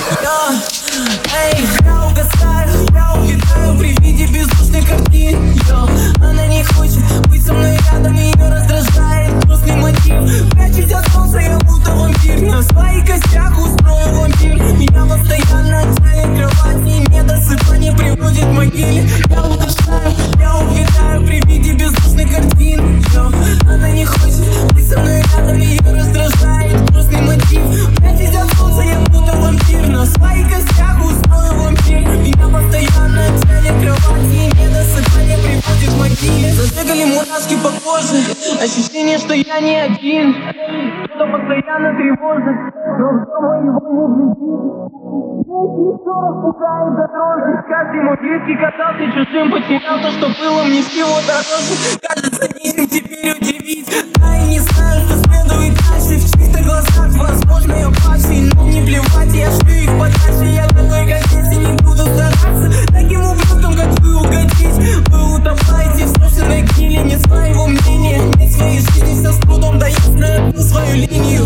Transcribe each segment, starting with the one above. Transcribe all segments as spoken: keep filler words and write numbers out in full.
Я, эй, я угасаю, я увядаю при виде бездушной картин. Йо, она не хочет быть со мной рядом, ее раздражает грустный мотив. Прячусь от солнца, я будто вампир, на своих костях устрою вампир. Меня постоянно тянет кровать, и недосыпание приводит к могиле. Я угасаю, я увядаю при виде бездушной картин. Йо, она не хочет быть со мной рядом, ее раздражает грустный мотив. Прячусь от солнца, я будто вампир, на своих костях устрою вампир. Меня постоянно тянет кровать, и недосыпание приводит к могиле. Забегали мурашки по коже, ощущение, что я не один. Кто постоянно тревожит, но дома его не влюбить. Все распугает до дрожи. Каждый мой близкий казался чужим, потерял то, что было мне всего дороже. Кажется, нечем теперь удивить. А я не знаю, что следует дальше. В чьих-то глазах, возможно, я падший, но не плевать, я шлю их подальше. Я такой, как есть, и не буду стараться таким ублюдком, как вы, угодить. Вы утопаете в собственной гнили, не своего мнения, не своей жизни, все с трудом дается, но я пью свою линию.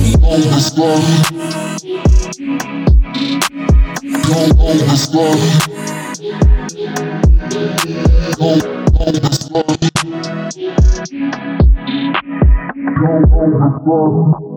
Don't overstop. Don't overstop. Don't overstop.